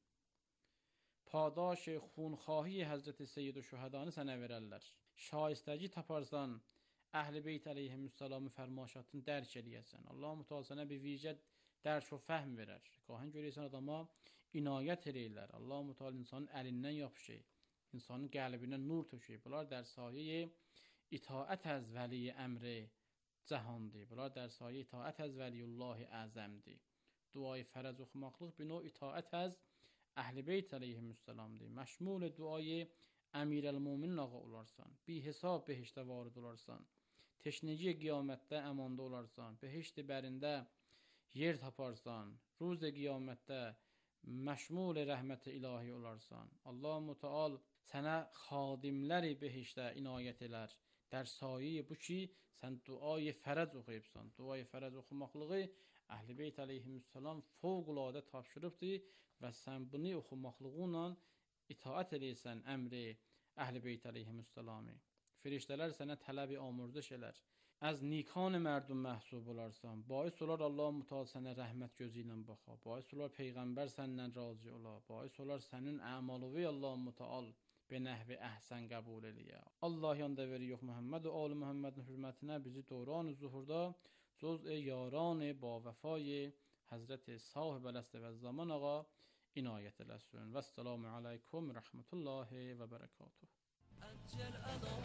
Padaş xunxahi Həzrəti Seyyid-i Şühədanı sənə verərlər. Şaistəci taparsan, Əhl-i Beyt əleyhissalamın fərmaşatını dərk eləyəsən. Allah-u Teala sənə bir vicə dərk və fəhm verər. Qahən görəysən adama inayət eləyirlər. Allah-u Teala insanın əlindən yapışır, insanın qəlbinə nur tökür. Bunlar dərsayi itaət əz vəli əmri cəhandır. Bunlar dərsayi itaət əz vəliyullahi əzəmdir. Duayı fərəc oxumaqlıq bino itaət əz Əhl-i Beyt əleyhissalamdır. Məşmul duayı Əmirəl-Müminin ağa olarsan. Bir hesab behiştə varid olarsan. Teşnəci qiyamətdə əmanda olarsan. Behişti bərində yer taparsan. Ruz qiyamətdə məşmul rəhmət ilahi olarsan. Allah-u Teala sənə xadimləri behiştə inayət elər. Dərsayi bu ki, sən duayı fərəc oxuyubsan. Duayı fərəc oxumaqlığı Əhl-i Beyt əleyhissalam fövqüladə tapşırıbdır və sən bunu oxumaqlığına itaət eləyəsən əmri Əhl-i Beyt əleyhissalamı. Firiştələr sənə tələbi amurduş elər. Az nikan mərdum məhsub olarsan. Bais olar Allah-u Teala sənə rəhmət gözü ilə baxa. Bais olar Peyğəmbər səndən razı ola. Bais olar sənin əmalıvi Allah-u Teala be nəhvi əhsən qəbul eləyə. Allah yanda veriyor Muhammed و آل Muhammedin hürmətinə bizi dövrən zuhurda cüz-i yaran با vəfay Həzrəti Sahib Əsr və Zaman ağa inayət eləsin. Və səlamu aleykum rəhmətullahi və bərəkatuhu. Əcəl əla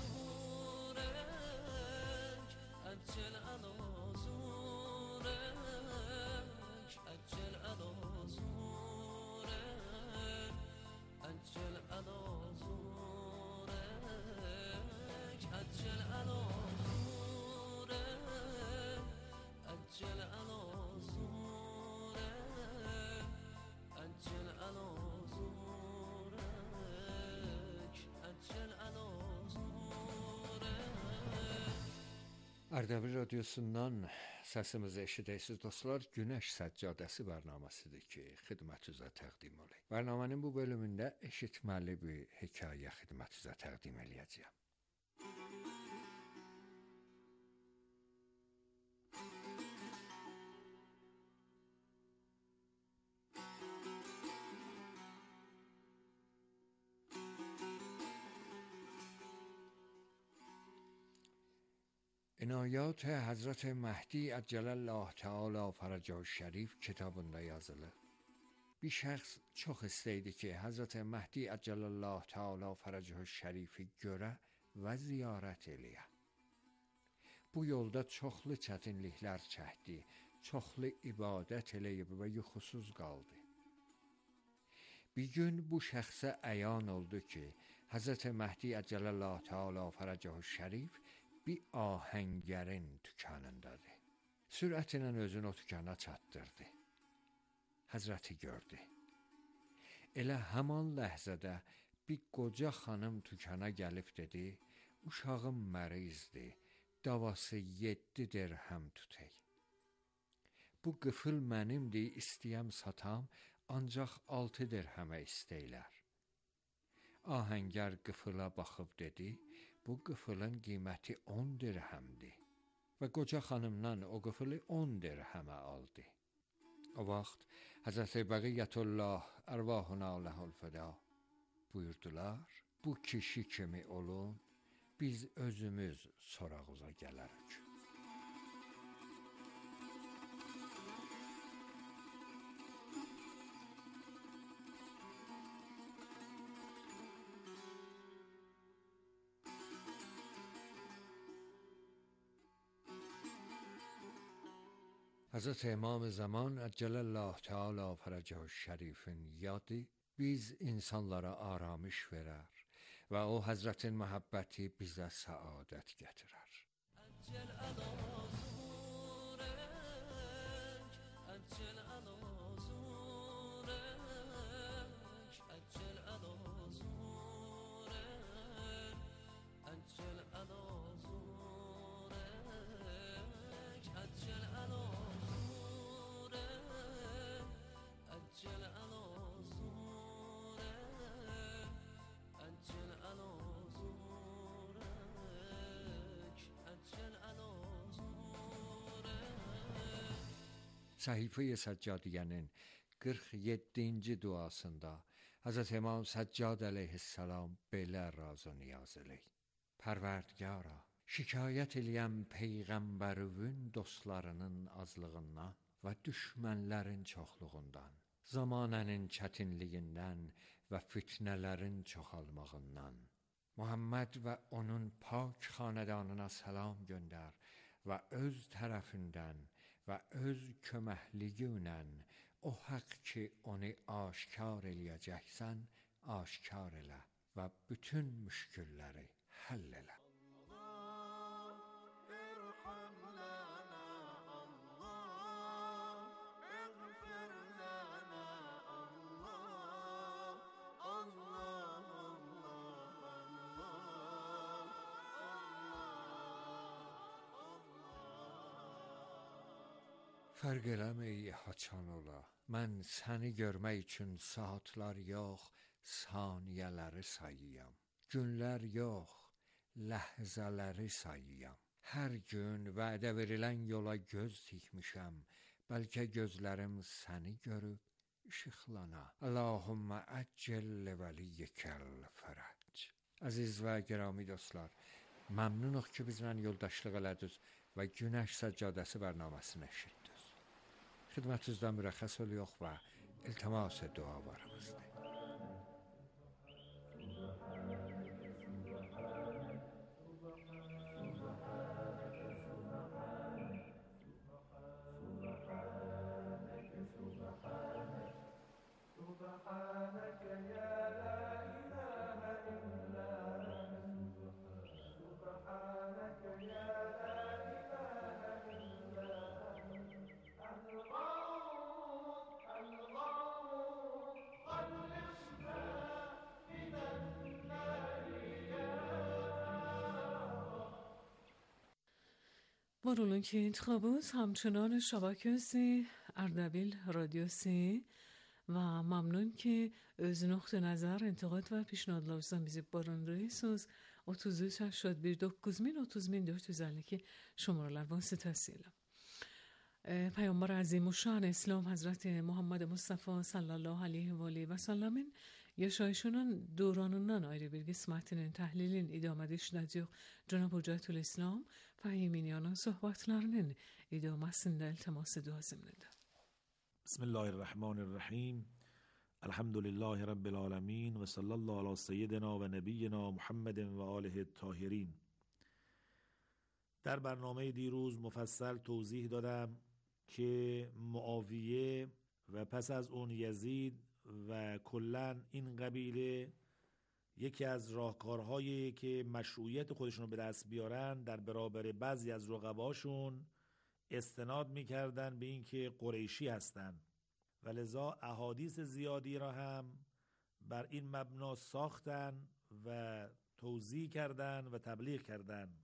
zurək, əcəl əla zurək, əcəl əla zurək, əcəl əla zurək, əcəl əla أجل على زورك أجل على زورك أجل على زورك Ərdəbil radiosundan səsimizi eşidəksiniz dostlar. Günəş Səccadəsi bərnaməsidir ki, xidmətinizə təqdim olunur. Bərnamənin bu bölümündə eşitməli bir hekayə xidmətinizə təqdim eləyəcəyəm. inayat Hazrat Mehdi Accelallahu Teala Faracahu Şərif kitabında yazılır. Bir şəxs çox istəyirdi ki, Hazrat Mehdi Accelallahu Teala Faracahu Şərifi görə və ziyarət eləyə. Bu yolda çoxlu çətinliklər çəkdi, çoxlu ibadət eləyib və yuxusuz qaldı. Bir gün bu şəxsə əyan oldu ki, Hazrat Mehdi Accelallahu Teala Faracahu Şərif bir ahəngərin dükanındadır. Sürətlə özünü o dükana çatdırdı. Həzrəti gördü. Elə həman ləhzədə bir qoca xanım dükana gəlib dedi, uşağım mərizdir, davası yeddi dirhəm tutay. Bu qıfıl mənimdir, istəyəm satam, ancaq altı dirhəmə istəylər. Ahəngər qıfıla baxıb dedi, bu qıfılın qiyməti on dirhəmdir və qoca xanımdan o qıfılı on dirhəmə aldı. O vaxt Həzrət Bəqiyyətullah ərvahuna ləhul fəda buyurdular, bu kişi kimi olun, biz özümüz sorağıza gələrik. Hazret İmam Zaman Accelallahu Teala Faracahu Şərifin yadı biz insanlara aramış verər və o Həzrətin məhəbbəti bizə səadət gətirər. Səhifə-i Səccadiyənin qırx yeddinci duasında Hazret İmam Səccad əleyhissalam belə razı niyaz eləyir. Pərverdigara, şikayət eləyəm Peyğəmbərinin dostlarının azlığından və düşmənlərin çoxluğundan, zamanənin çətinliyindən və fitnələrin çoxalmağından. Muhammed və onun pak xanədanına salam göndər və öz tərəfindən və öz köməkliyi ilə o haqq ki, onu aşkar eləyəcəksən, aşkar elə və bütün müşkülləri həll elə. Fərq eləməyi haçan ola, mən səni görmək üçün saatlar yox, saniyələri sayıyam. Günlər yox, ləhzələri sayıyam. Hər gün vədə verilən yola göz tikmişəm, bəlkə gözlərim səni görüb işıqlana. Allahümmə əccəl vəliyyəkəl fərəc. Əziz və gərami dostlar, məmnunuq ki, bizlə yoldaşlıq elədiniz və Günəş Səccadəsi bərnaməsini eşitdiniz. Xidmətinizdən mürəxxəs oluyor və iltimas dualarımızdır. مرولون که انتخابات همچنان شبکه سی اردبیل رادیو سی و ممنون که öz nokta nazar انتقاد و پیشنهادlarınızdan bizi barındırıyorsunuz. otuz üç هشتاد bir dokuz bin otuz bin dört yüz elli iki şumaralar vasıtasıyla. پیامبر عظیم الشان اسلام حضرت محمد مصطفی صلی الله علیه و آله و سلم Yaşayışının dövrününden ayrı bir qismətinin təhlilin idamada işlədəcək Cənab Hüccətül İslam Fəhiminiyanın söhbətlərinin idaməsində iltiması lazımdır. بسم الله الرحمن الرحیم الحمد لله رب العالمین و صلی الله علی سیدنا و نبینا محمد و آله الطاهرین. در برنامه دیروز مفصل توضیح دادم که معاویه و پس از اون یزید و کلاً این قبیله یکی از راهکارهایی که مشروعیت خودشون رو به دست بیارن در برابر بعضی از رقباشون استناد میکردن به این که قریشی هستن و لذا احادیث زیادی را هم بر این مبنا ساختن و توضیح کردن و تبلیغ کردن.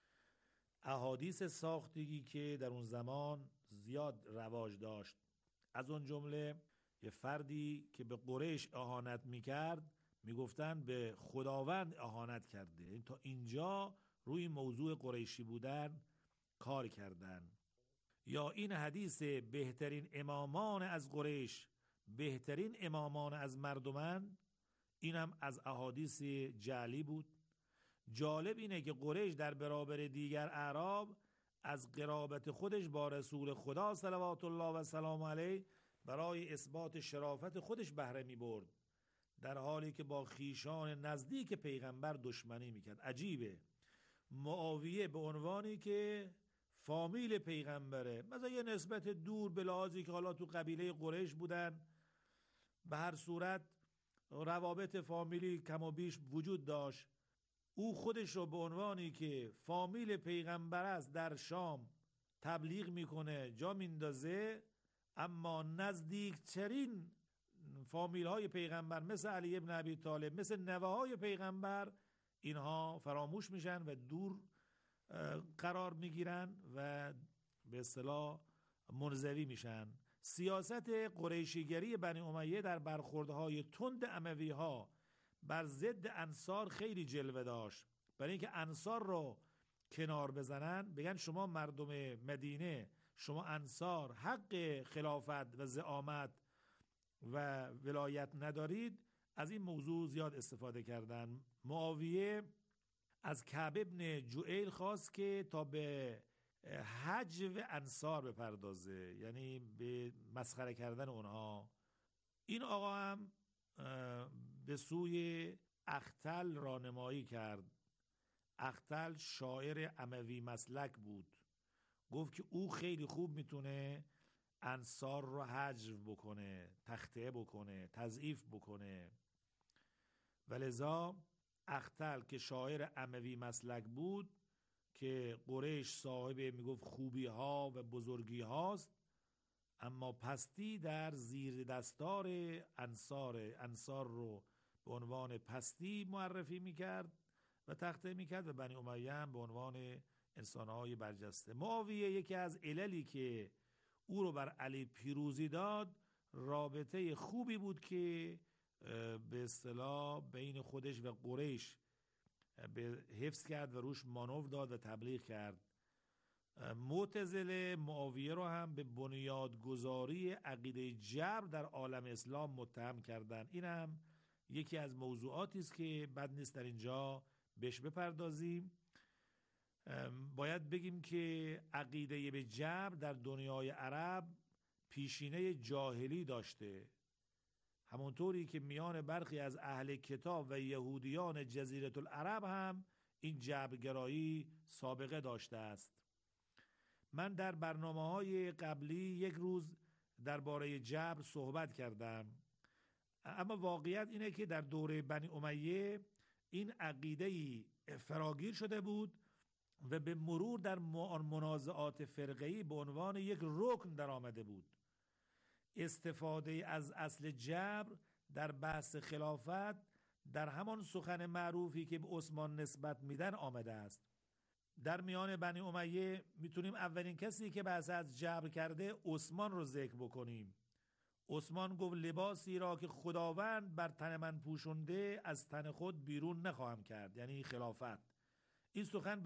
احادیث ساختگی که در اون زمان زیاد رواج داشت، از اون جمله یه فردی که به قریش اهانت میکرد میگفتن به خداوند اهانت کرده. این تا اینجا روی موضوع قریشی بودن کار کردن. یا این حدیث بهترین امامان از قریش بهترین امامان از مردمان، اینم از احادیث جعلی بود. جالب اینه که قریش در برابر دیگر اعراب از قرابت خودش با رسول خدا صلوات الله و سلام علیه برای اثبات شرافت خودش بهره می برد، در حالی که با خیشان نزدیک پیغمبر دشمنی میکرد. عجیبه، معاویه به عنوانی که فامیل پیغمبره، مثلا یه نسبت دور به لحاظی که حالا تو قبیله قریش بودن، به هر صورت روابط فامیلی کم و بیش وجود داشت، او خودش رو به عنوانی که فامیل پیغمبر است در شام تبلیغ میکنه، جا میندازه، اما نزدیکترین فامیل های پیغمبر مثل علی ابن ابی طالب، مثل نوه های پیغمبر، اینها فراموش میشن و دور قرار میگیرن و به اصطلاح منزوی میشن. سیاست قریشیگری بنی امیه در برخوردهای تند اموی ها بر ضد انصار خیلی جلوه داشت. برای اینکه انصار رو کنار بزنن، بگن شما مردم مدینه، شما انصار حق خلافت و زعامت و ولایت ندارید، از این موضوع زیاد استفاده کردن. معاویه از کعب ابن جوئیل خواست که تا به حجو انصار بپردازه، یعنی به مسخره کردن اونها. این آقا هم به سوی اختل رانمایی کرد. اختل شاعر اموی مسلک بود، گفت که او خیلی خوب میتونه انصار رو حجو بکنه، تخطئه بکنه، تضعیف بکنه. ولذا اختل که شاعر اموی مسلک بود، که قریش صاحب میگفت خوبی ها و بزرگی هاست، اما پستی در زیر دستار انصار انصار رو به عنوان پستی معرفی میکرد و تخطئه میکرد و بنی امیه هم به عنوان انسانهای برجسته. معاویه یکی از عللی که او رو بر علی پیروزی داد، رابطه خوبی بود که به اصطلاح بین خودش و قریش به حفظ کرد و روش مانور داد و تبلیغ کرد. معتزله معاویه رو هم به بنیادگذاری عقیده جبر در عالم اسلام متهم کردن. این هم یکی از موضوعاتی است که بد نیست در اینجا بهش بپردازیم. باید بگیم که عقیده به جبر در دنیای عرب پیشینه جاهلی داشته، همونطوری که میان برخی از اهل کتاب و یهودیان جزیره العرب هم این جبرگرایی سابقه داشته است. من در برنامه‌های قبلی یک روز درباره جبر صحبت کردم، اما واقعیت اینه که در دوره بنی امیه این عقیده‌ای فراگیر شده بود و به مرور در منازعات فرقه‌ای به عنوان یک رکن در آمده بود. استفاده از اصل جبر در بحث خلافت در همان سخن معروفی که به عثمان نسبت میدن آمده است. در میان بنی امیه میتونیم اولین کسی که بحث از جبر کرده عثمان رو ذکر بکنیم. عثمان گفت لباسی را که خداوند بر تن من پوشونده از تن خود بیرون نخواهم کرد، یعنی خلافت. این سخن